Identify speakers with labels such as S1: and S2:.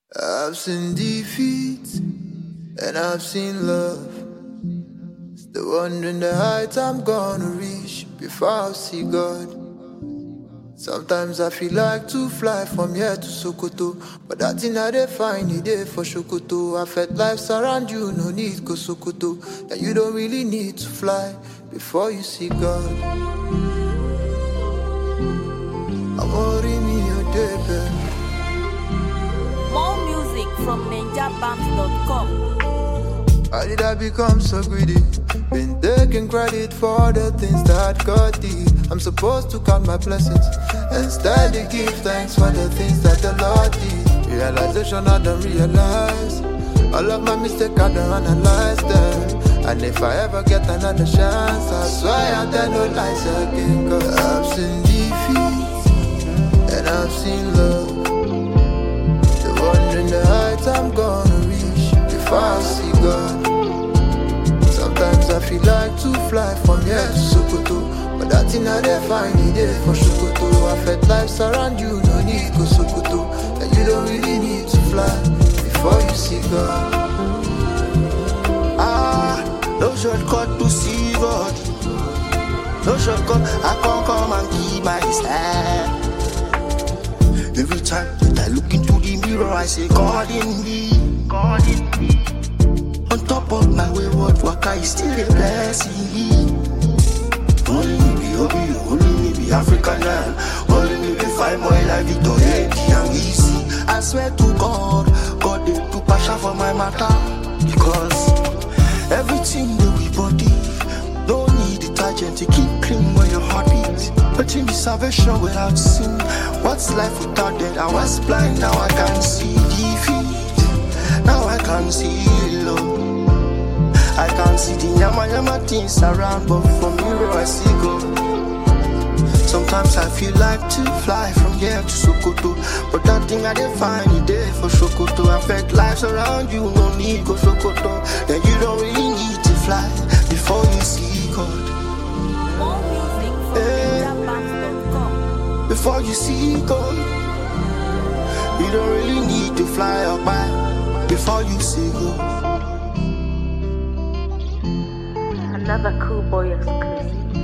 S1: I've seen defeat and I've seen love. Still wondering the heights I'm gonna reach before I see God. Sometimes I feel like to fly from here to Sokoto, but that thing I dey find it there for Sokoto. I felt life's around you, no need go Sokoto. That you don't really need to fly before you see God. I'm worried me your day, babe.
S2: More music from ninjabams.com.
S1: How did I become so greedy? Been taking credit for the things that God did. I'm supposed to count my blessings and steady give thanks for the things that the Lord did. Realization I don't realize. All of my mistakes I don't analyze them. And if I ever get another chance, I swear I'll tell no lies again. Cause I've seen defeat and I've seen love. The wondering the heights I'm gonna reach before I see God. Sometimes I feel like to fly from here to Sokoto, but that thing I dey find it there for Sokoto. I felt life's around you, no need go Sokoto. That you don't really need to fly before you see God.
S3: No shortcut to see God. No shortcut, I can't come and keep my stand. Every time that I look into the mirror, I say, God in me, God in me. On top of my wayward work, I still a blessing. Only me be hobby, only me be African man. Only me be find my life, Victoria, and we see. I swear to God, God did do passion for my matter. Because everything that we body, no need detergent to keep clean when your heart beats. But in the salvation without sin, what's life without death? I was blind, now I can see defeat. Now I can see love. I can see the yama things around, but from mirror I see God. Sometimes I feel like to fly from here to Sokoto, but that thing I didn't find it there for Sokoto. I felt life's around you, no need go Sokoto. Then you don't really need to fly before you see God.
S2: More music from ninjabams.com.
S3: Before you see God, you don't really need to fly up high before you see God.
S2: Another cool boy exclusive.